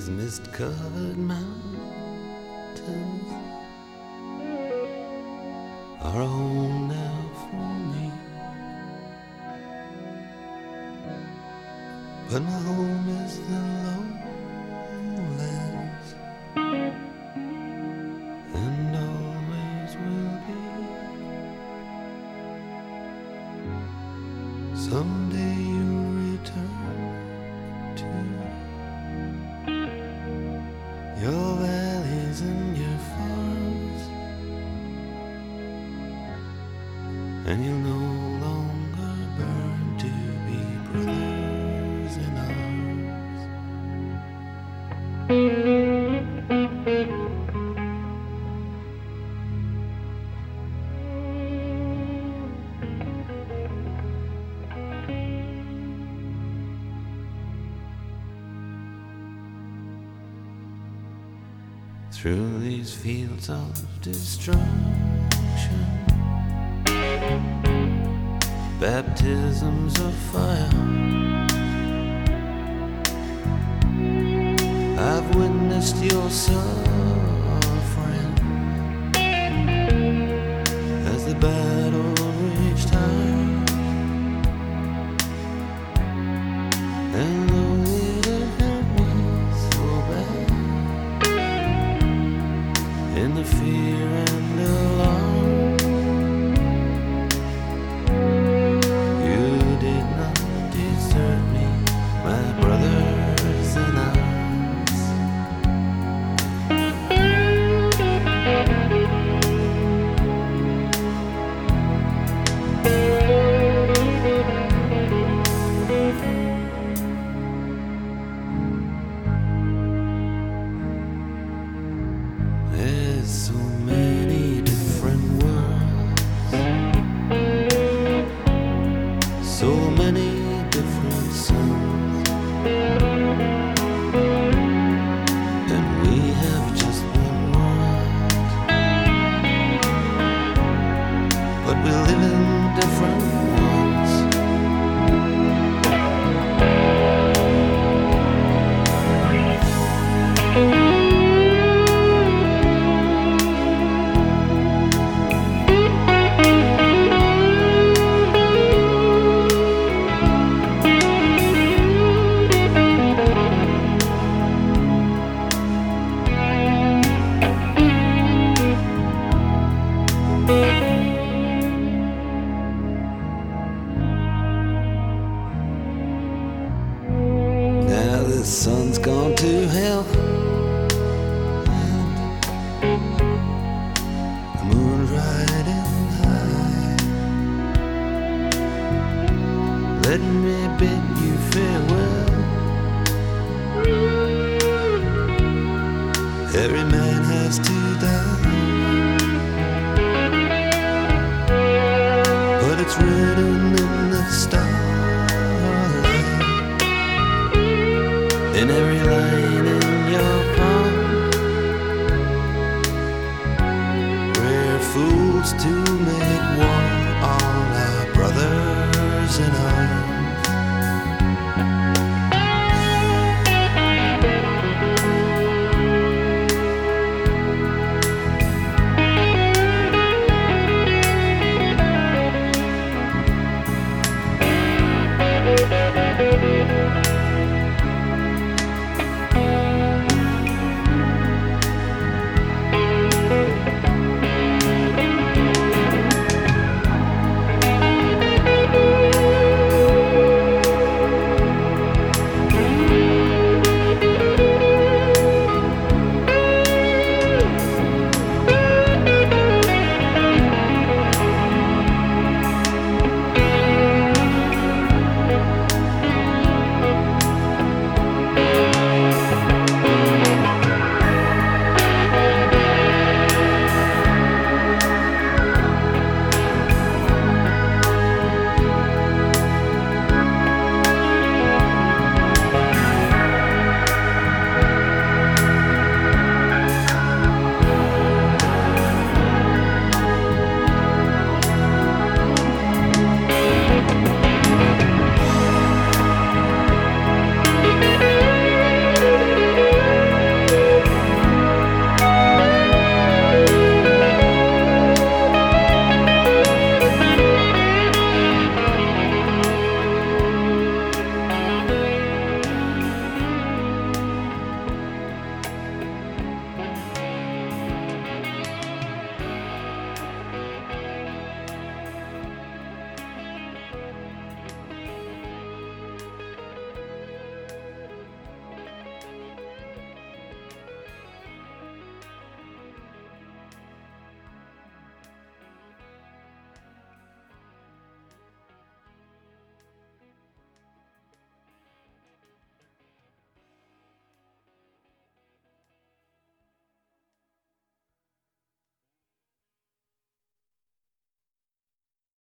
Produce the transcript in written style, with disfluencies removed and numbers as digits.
these mist-covered mountains are a home now for me. But my home is the lowlands, and always will be. Someday you'll return to your valleys and your farms, and you'll no longer burn to be brothers in arms. Through these fields of destruction, baptisms of fire, I've witnessed your suffering as the battle reached high. And though it hurt me so bad, in the fear and alarm, you did not desert me, my brothers in arms. There's so many different worlds, so many different suns, and we have just one world, but we live in different ones. Now the sun's gone to hell, and the moon's riding high. Let me bid you farewell. Every man has to die, but it's written in the starlight, in every line